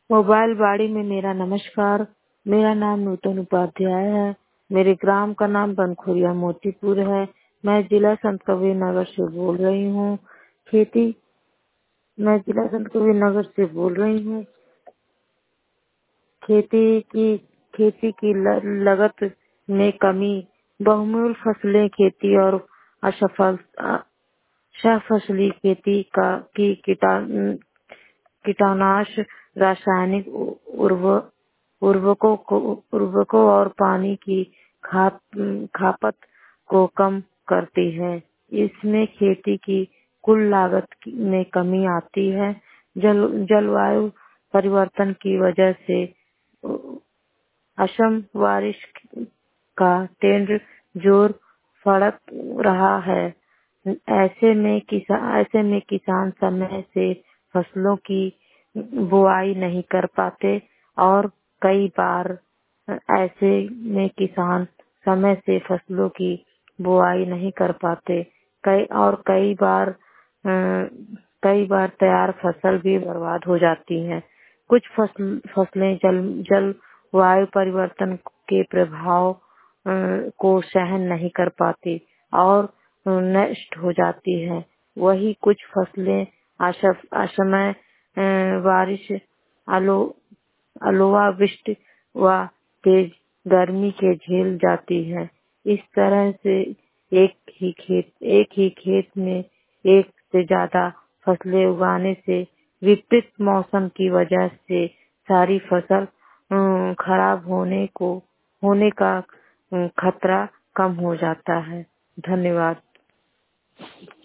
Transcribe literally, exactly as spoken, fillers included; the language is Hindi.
मोबाइल बाड़ी में मेरा नमस्कार। मेरा नाम नूतन उपाध्याय है। मेरे ग्राम का नाम बनखुरिया मोतीपुर है। मैं जिला संत कबीर नगर से बोल रही हूँ। खेती मैं जिला संत कबीर नगर से बोल रही हूँ। खेती की खेती की ल- लागत में कमी, बहुमूल्य फसलें खेती और असफल सफसली खेती का की कीटाणु कीटनाश रासायनिक उर्व- उर्वरकों को उर्वरकों और पानी की खाप खपत को कम करती है। इसमें खेती की कुल लागत में कमी आती है। जल जलवायु परिवर्तन की वजह से असम बारिश का ट्रेंड जोर फड़क रहा है। ऐसे में किसान ऐसे में किसान समय से फसलों की बुआई नहीं कर पाते और कई बार ऐसे में किसान समय से फसलों की बुआई नहीं कर पाते। कई और कई बार अ, कई बार तैयार फसल भी बर्बाद हो जाती है। कुछ फसल फसलें जल जल वायु परिवर्तन के प्रभाव अ, को सहन नहीं कर पाती और नष्ट हो जाती है। वही कुछ फसलें असफ असमय अ, बारिश, आलो अलोवा वृष्टि व तेज गर्मी के झेल जाती है। इस तरह से एक ही खेत एक ही खेत में एक से ज्यादा फसलें उगाने से विपरीत मौसम की वजह से सारी फसल अ, खराब होने को होने का अ, खतरा कम हो जाता है। धन्यवाद।